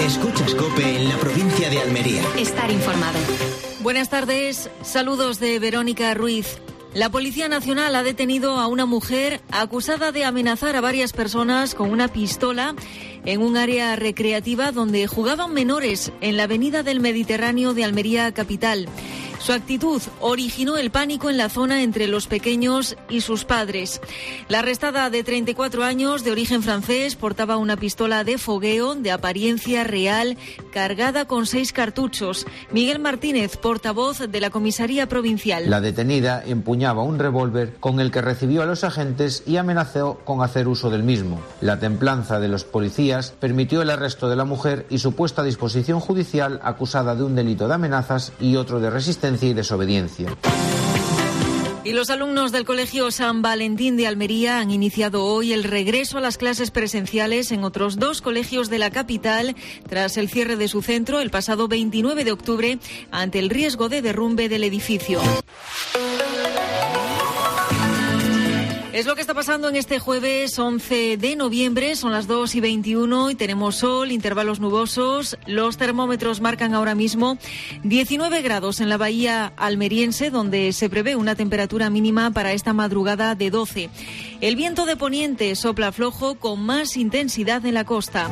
Escuchas COPE en la provincia de Almería. Estar informado. Buenas tardes, saludos de Verónica Ruiz. La Policía Nacional ha detenido a una mujer acusada de amenazar a varias personas con una pistola en un área recreativa donde jugaban menores en la avenida del Mediterráneo de Almería capital. Su actitud originó el pánico en la zona entre los pequeños y sus padres. La arrestada, de 34 años, de origen francés, portaba una pistola de fogueo de apariencia real cargada con 6 cartuchos. Miguel Martínez, portavoz de la Comisaría Provincial. La detenida empuñaba un revólver con el que recibió a los agentes y amenazó con hacer uso del mismo. La templanza de los policías permitió el arresto de la mujer y su puesta a disposición judicial, acusada de un delito de amenazas y otro de resistencia y desobediencia. Y los alumnos del Colegio San Valentín de Almería han iniciado hoy el regreso a las clases presenciales en otros 2 colegios de la capital tras el cierre de su centro el pasado 29 de octubre ante el riesgo de derrumbe del edificio. Es lo que está pasando en este jueves 11 de noviembre, son las 2:21 y tenemos sol, intervalos nubosos. Los termómetros marcan ahora mismo 19 grados en la bahía almeriense, donde se prevé una temperatura mínima para esta madrugada de 12. El viento de poniente sopla flojo con más intensidad en la costa.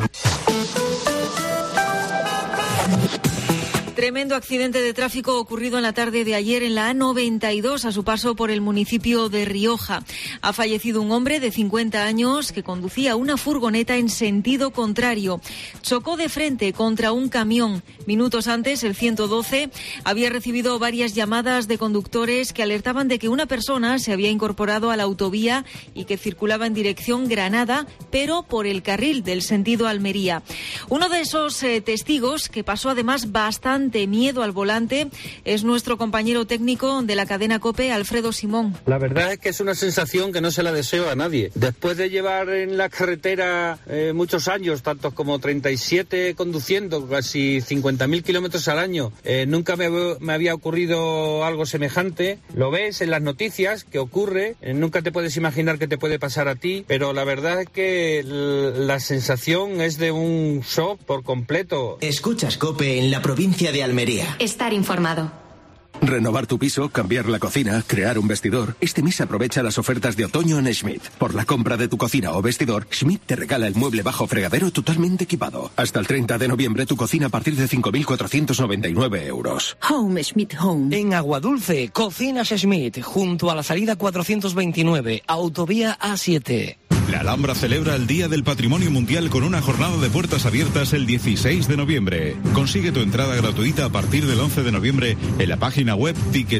Tremendo accidente de tráfico ocurrido en la tarde de ayer en la A92 a su paso por el municipio de Rioja. Ha fallecido un hombre de 50 años que conducía una furgoneta en sentido contrario. Chocó de frente contra un camión. Minutos antes, el 112 había recibido varias llamadas de conductores que alertaban de que una persona se había incorporado a la autovía y que circulaba en dirección Granada, pero por el carril del sentido Almería. Uno de esos testigos, que pasó además bastante miedo al volante, es nuestro compañero técnico de la cadena COPE, Alfredo Simón. La verdad es que es una sensación que no se la deseo a nadie. Después de llevar en la carretera muchos años, tantos como 37 conduciendo, casi 50.000 kilómetros al año, nunca me había ocurrido algo semejante. Lo ves en las noticias que ocurre, nunca te puedes imaginar que te puede pasar a ti, pero la verdad es que la sensación es de un shock por completo. Escuchas COPE en la provincia de Almería. Estar informado. Renovar tu piso, cambiar la cocina, crear un vestidor. Este mes aprovecha las ofertas de otoño en Schmidt. Por la compra de tu cocina o vestidor, Schmidt te regala el mueble bajo fregadero totalmente equipado. Hasta el 30 de noviembre tu cocina a partir de 5.499 euros. Home Schmidt Home. En Aguadulce, Cocinas Schmidt, junto a la salida 429, autovía A7. La Alhambra celebra el Día del Patrimonio Mundial con una jornada de puertas abiertas el 16 de noviembre. Consigue tu entrada gratuita a partir del 11 de noviembre en la página web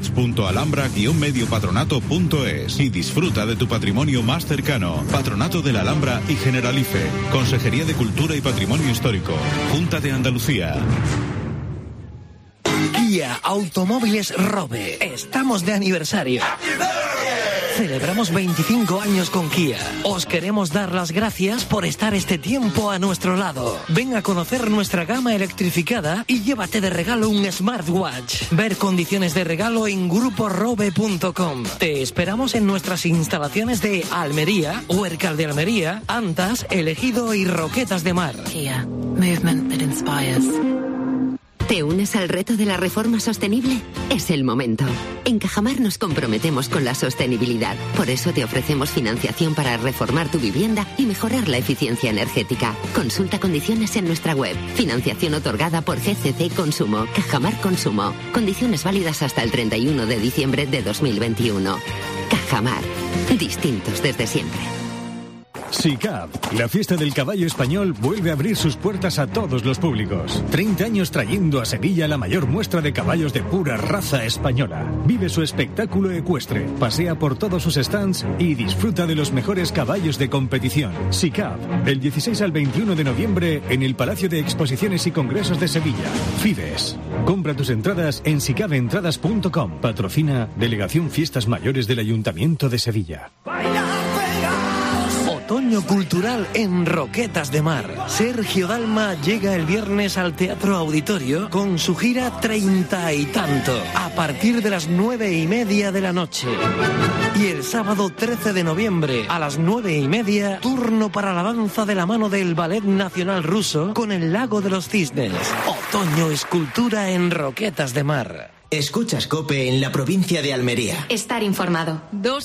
tickets.alhambra-mediopatronato.es y disfruta de tu patrimonio más cercano. Patronato de la Alhambra y Generalife. Consejería de Cultura y Patrimonio Histórico. Junta de Andalucía. Kia Automóviles Robe. Estamos de aniversario. Celebramos 25 años con Kia. Os queremos dar las gracias por estar este tiempo a nuestro lado. Ven a conocer nuestra gama electrificada y llévate de regalo un smartwatch. Ver condiciones de regalo en gruporobe.com. Te esperamos en nuestras instalaciones de Almería, Huércal de Almería, Antas, El Ejido y Roquetas de Mar. Kia. Movement that inspires. ¿Te unes al reto de la reforma sostenible? Es el momento. En Cajamar nos comprometemos con la sostenibilidad. Por eso te ofrecemos financiación para reformar tu vivienda y mejorar la eficiencia energética. Consulta condiciones en nuestra web. Financiación otorgada por GCC Consumo. Cajamar Consumo. Condiciones válidas hasta el 31 de diciembre de 2021. Cajamar. Distintos desde siempre. SICAV, la fiesta del caballo español, vuelve a abrir sus puertas a todos los públicos. 30 años trayendo a Sevilla la mayor muestra de caballos de pura raza española. Vive su espectáculo ecuestre, pasea por todos sus stands y disfruta de los mejores caballos de competición. SICAV, del 16 al 21 de noviembre en el Palacio de Exposiciones y Congresos de Sevilla. Fides. Compra tus entradas en sicaventradas.com. Patrocina Delegación Fiestas Mayores del Ayuntamiento de Sevilla. Otoño otoño cultural en Roquetas de Mar. Sergio Dalma llega el viernes al Teatro Auditorio con su gira 30 y tanto, a partir de las 9:30 de la noche. Y el sábado 13 de noviembre, a las 9:30, turno para la danza de la mano del Ballet Nacional Ruso con el Lago de los Cisnes. Otoño escultura en Roquetas de Mar. Escuchas COPE en la provincia de Almería. Estar informado.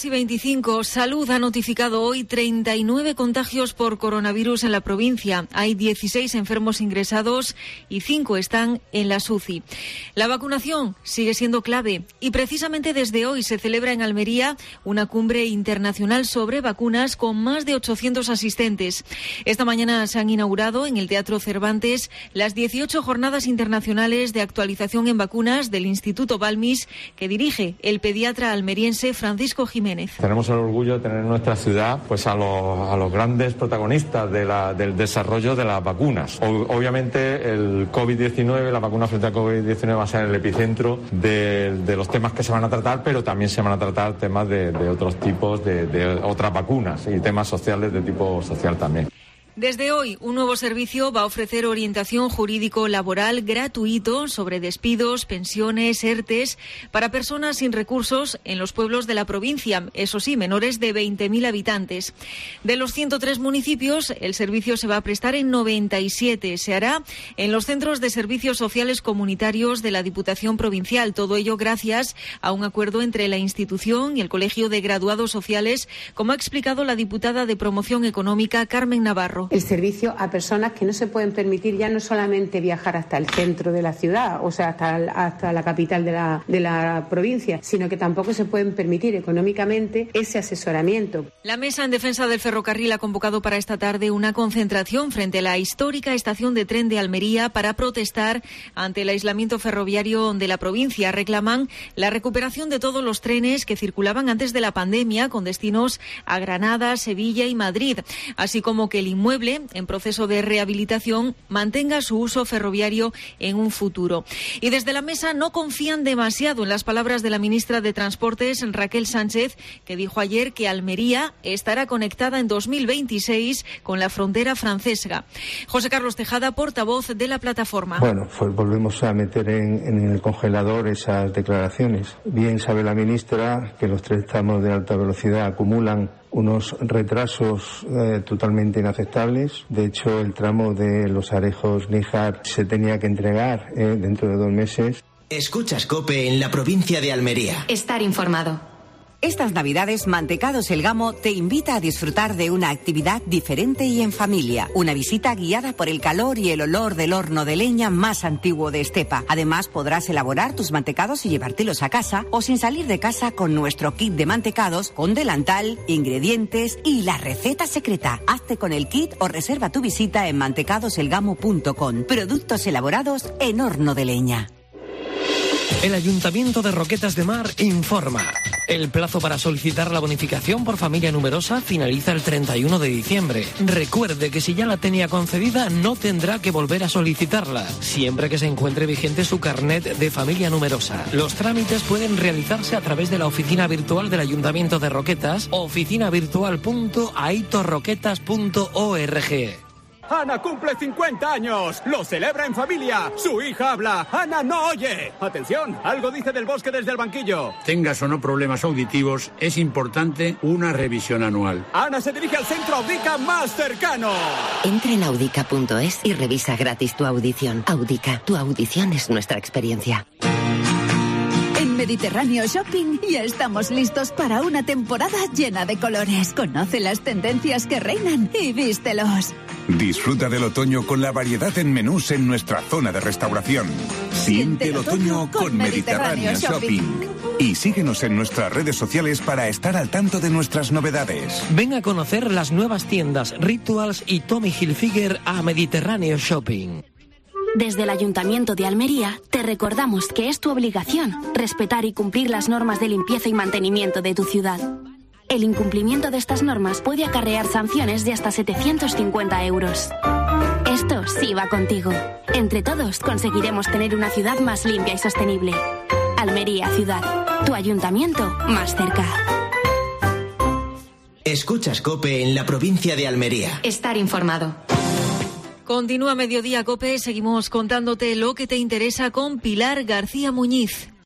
2:25. Salud ha notificado hoy 39 contagios por coronavirus en la provincia. Hay 16 enfermos ingresados y 5 están en la UCI. La vacunación sigue siendo clave y precisamente desde hoy se celebra en Almería una cumbre internacional sobre vacunas con más de 800 asistentes. Esta mañana se han inaugurado en el Teatro Cervantes las 18 jornadas internacionales de actualización en vacunas del Instituto Balmis, que dirige el pediatra almeriense Francisco Jiménez. Tenemos el orgullo de tener en nuestra ciudad pues a los grandes protagonistas del desarrollo de las vacunas. Obviamente el COVID-19, la vacuna frente al COVID-19 va a ser el epicentro de los temas que se van a tratar, pero también se van a tratar temas de otros tipos, de otras vacunas y temas sociales de tipo social también. Desde hoy, un nuevo servicio va a ofrecer orientación jurídico-laboral gratuito sobre despidos, pensiones, ERTES para personas sin recursos en los pueblos de la provincia, eso sí, menores de 20.000 habitantes. De los 103 municipios, el servicio se va a prestar en 97. Se hará en los centros de servicios sociales comunitarios de la Diputación Provincial. Todo ello gracias a un acuerdo entre la institución y el Colegio de Graduados Sociales, como ha explicado la diputada de Promoción Económica, Carmen Navarro. El servicio a personas que no se pueden permitir ya no solamente viajar hasta el centro de la ciudad, o sea, hasta la capital de la provincia, sino que tampoco se pueden permitir económicamente ese asesoramiento. La Mesa en Defensa del Ferrocarril ha convocado para esta tarde una concentración frente a la histórica estación de tren de Almería para protestar ante el aislamiento ferroviario de la provincia. Reclaman la recuperación de todos los trenes que circulaban antes de la pandemia con destinos a Granada, Sevilla y Madrid, así como que el inmueble en proceso de rehabilitación mantenga su uso ferroviario en un futuro. Y desde la Mesa no confían demasiado en las palabras de la ministra de Transportes, Raquel Sánchez, que dijo ayer que Almería estará conectada en 2026 con la frontera francesa. José Carlos Tejada, portavoz de la plataforma. Bueno, pues volvemos a meter en el congelador esas declaraciones. Bien sabe la ministra que los 3 tramos de alta velocidad acumulan unos retrasos totalmente inaceptables. De hecho, el tramo de Los Arejos-Níjar se tenía que entregar dentro de 2 meses. Escuchas COPE en la provincia de Almería. Estar informado. Estas Navidades, Mantecados El Gamo te invita a disfrutar de una actividad diferente y en familia. Una visita guiada por el calor y el olor del horno de leña más antiguo de Estepa. Además, podrás elaborar tus mantecados y llevártelos a casa o sin salir de casa con nuestro kit de mantecados con delantal, ingredientes y la receta secreta. Hazte con el kit o reserva tu visita en mantecadoselgamo.com. Productos elaborados en horno de leña. El Ayuntamiento de Roquetas de Mar informa. El plazo para solicitar la bonificación por familia numerosa finaliza el 31 de diciembre. Recuerde que si ya la tenía concedida, no tendrá que volver a solicitarla, siempre que se encuentre vigente su carnet de familia numerosa. Los trámites pueden realizarse a través de la oficina virtual del Ayuntamiento de Roquetas o oficinavirtual.aitorroquetas.org. Ana cumple 50 años. Lo celebra en familia. Su hija habla. Ana no oye. Atención, algo dice del bosque desde el banquillo. Tengas o no problemas auditivos, es importante una revisión anual. Ana se dirige al centro Audica más cercano. Entra en audica.es y revisa gratis tu audición. Audica, tu audición es nuestra experiencia. En Mediterráneo Shopping ya estamos listos para una temporada llena de colores. Conoce las tendencias que reinan y vístelos. Disfruta del otoño con la variedad en menús en nuestra zona de restauración. Siente el otoño con Mediterráneo Shopping. Y síguenos en nuestras redes sociales para estar al tanto de nuestras novedades. Ven a conocer las nuevas tiendas Rituals y Tommy Hilfiger a Mediterráneo Shopping. Desde el Ayuntamiento de Almería te recordamos que es tu obligación respetar y cumplir las normas de limpieza y mantenimiento de tu ciudad. El incumplimiento de estas normas puede acarrear sanciones de hasta 750 euros. Esto sí va contigo. Entre todos conseguiremos tener una ciudad más limpia y sostenible. Almería Ciudad, tu ayuntamiento más cerca. Escuchas COPE en la provincia de Almería. Estar informado. Continúa Mediodía COPE, seguimos contándote lo que te interesa con Pilar García Muñiz.